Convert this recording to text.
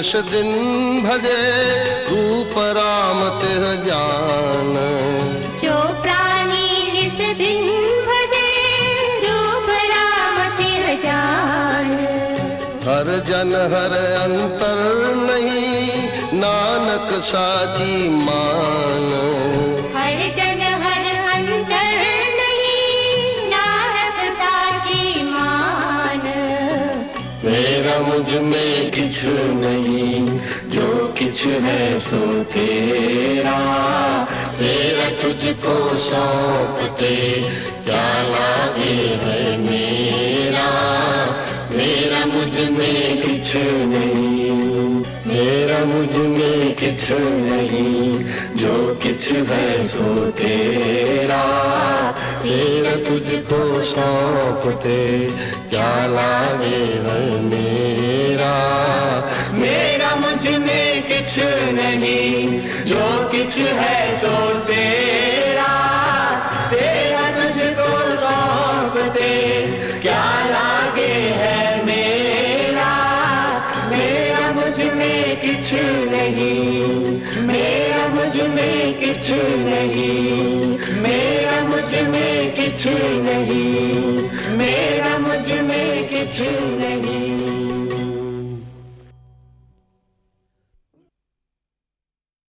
निस दिन भजे रूप राम तिह जान। जो प्राणी निस दिन भजे रूप राम तिह जान। हर जन हर अंतर नहीं नानक साची मान। हर जन हर अंतर नहीं नानक साची मान। मेरा मुझ में किछ नहीं जो किछ है सो तेरा। तेरा तुझको सौंपते क्या लागे है मेरा। मेरा मुझ में किछ नहीं, मेरा मुझ में किछ नहीं जो किछ है सो तेरा। तेरा तुझको सौंपते क्या लागे है मेरा। मेरा मुझ में किछ नहीं जो किछ है सो तेरा। तेरा तुझको सौंपते क्या लागे है मेरा। मेरा मुझ में किछ नहीं, मेरा मुझ में किछ नहीं, मेरा मुझ में किछ नहीं, मेरा मुझ में किछ नहीं।